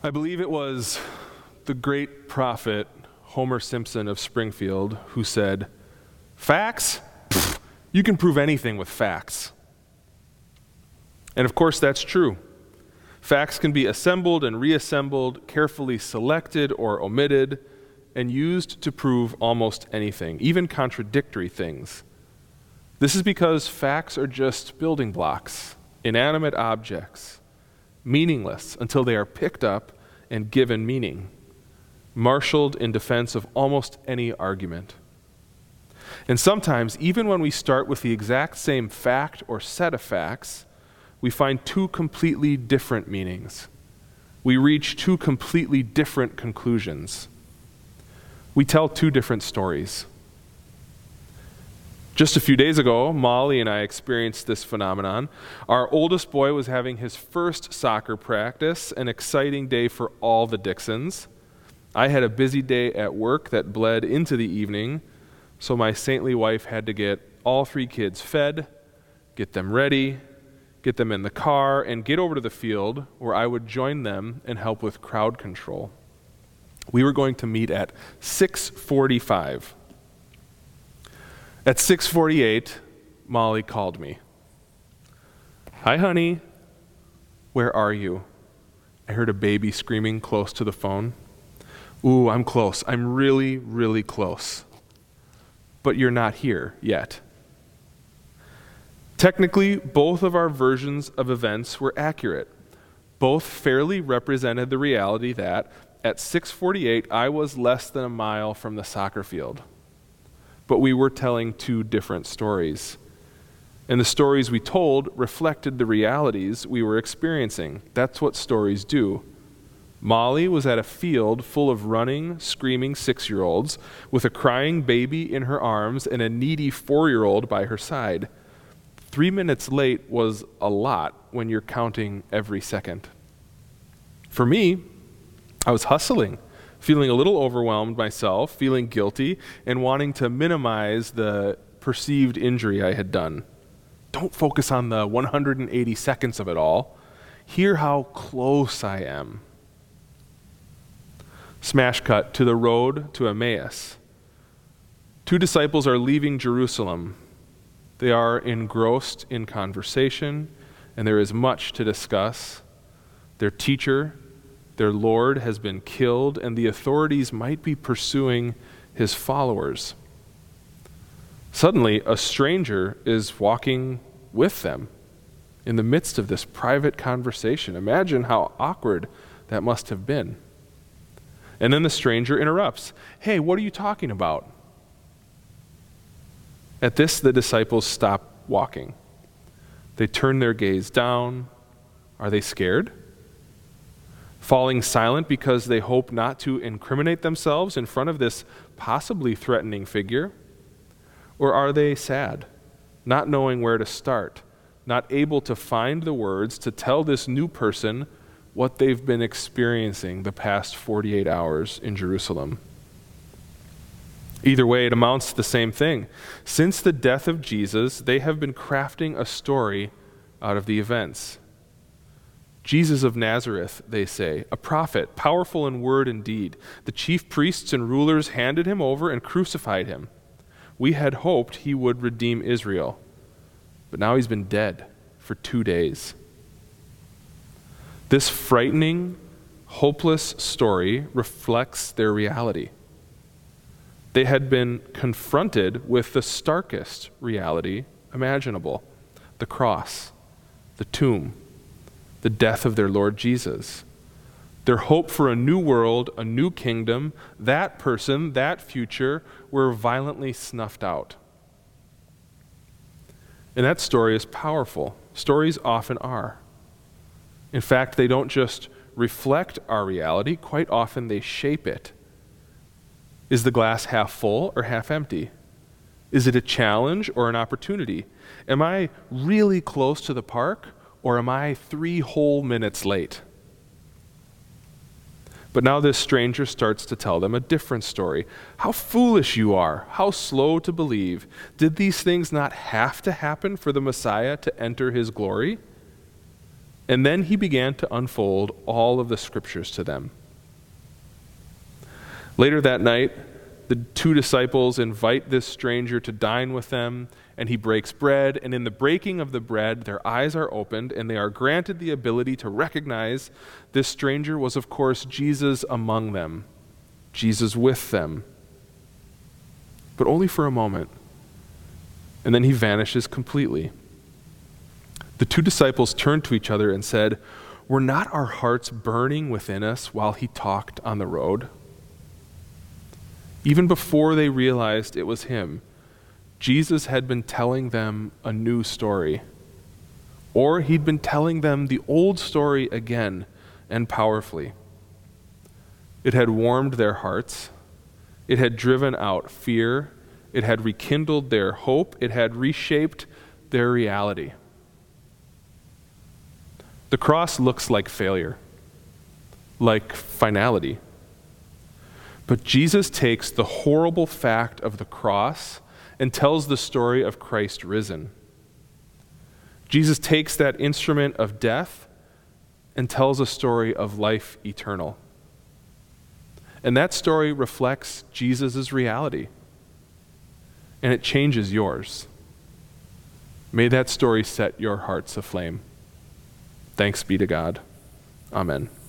I believe it was the great prophet Homer Simpson of Springfield who said, "Facts? Pfft, you can prove anything with facts." And of course that's true. Facts can be assembled and reassembled, carefully selected or omitted, and used to prove almost anything, even contradictory things. This is because facts are just building blocks, inanimate objects, meaningless until they are picked up and given meaning, marshaled in defense of almost any argument. And sometimes, even when we start with the exact same fact or set of facts, we find two completely different meanings. We reach two completely different conclusions. We tell two different stories. Just a few days ago, Molly and I experienced this phenomenon. Our oldest boy was having his first soccer practice, an exciting day for all the Dixons. I had a busy day at work that bled into the evening, so my saintly wife had to get all three kids fed, get them ready, get them in the car, and get over to the field where I would join them and help with crowd control. We were going to meet at 6:45. At 6:48, Molly called me. "Hi, honey. Where are you?" I heard a baby screaming close to the phone. "Ooh, I'm close. I'm really, really close. But you're not here yet." Technically, both of our versions of events were accurate. Both fairly represented the reality that at 6:48, I was less than a mile from the soccer field. But we were telling two different stories. And the stories we told reflected the realities we were experiencing. That's what stories do. Molly was at a field full of running, screaming 6-year-olds with a crying baby in her arms and a needy 4-year-old by her side. 3 minutes late was a lot when you're counting every second. For me, I was hustling, feeling a little overwhelmed myself, feeling guilty, and wanting to minimize the perceived injury I had done. Don't focus on the 180 seconds of it all. Hear how close I am. Smash cut to the road to Emmaus. Two disciples are leaving Jerusalem. They are engrossed in conversation, and there is much to discuss. Their teacher, their Lord, has been killed, and the authorities might be pursuing his followers. Suddenly, a stranger is walking with them in the midst of this private conversation. Imagine how awkward that must have been. And then the stranger interrupts. "Hey, what are you talking about?" At this, the disciples stop walking. They turn their gaze down. Are they scared? Falling silent because they hope not to incriminate themselves in front of this possibly threatening figure? Or are they sad, not knowing where to start, not able to find the words to tell this new person what they've been experiencing the past 48 hours in Jerusalem? Either way, it amounts to the same thing. Since the death of Jesus, they have been crafting a story out of the events. Jesus of Nazareth, they say, a prophet, powerful in word and deed. The chief priests and rulers handed him over and crucified him. We had hoped he would redeem Israel, but now he's been dead for 2 days. This frightening, hopeless story reflects their reality. They had been confronted with the starkest reality imaginable: the cross, the tomb, the death of their Lord Jesus. Their hope for a new world, a new kingdom, that person, that future, were violently snuffed out. And that story is powerful. Stories often are. In fact, they don't just reflect our reality, quite often they shape it. Is the glass half full or half empty? Is it a challenge or an opportunity? Am I really close to the park, or am I 3 whole minutes late? But now this stranger starts to tell them a different story. How foolish you are, how slow to believe. Did these things not have to happen for the Messiah to enter his glory? And then he began to unfold all of the scriptures to them. Later that night, the two disciples invite this stranger to dine with them, and he breaks bread, and in the breaking of the bread, their eyes are opened, and they are granted the ability to recognize this stranger was, of course, Jesus among them, Jesus with them, but only for a moment. And then he vanishes completely. The two disciples turned to each other and said, "Were not our hearts burning within us while he talked on the road?" Even before they realized it was him, Jesus had been telling them a new story. Or he'd been telling them the old story again and powerfully. It had warmed their hearts. It had driven out fear. It had rekindled their hope. It had reshaped their reality. The cross looks like failure, like finality. But Jesus takes the horrible fact of the cross and tells the story of Christ risen. Jesus takes that instrument of death and tells a story of life eternal. And that story reflects Jesus' reality. And it changes yours. May that story set your hearts aflame. Thanks be to God. Amen.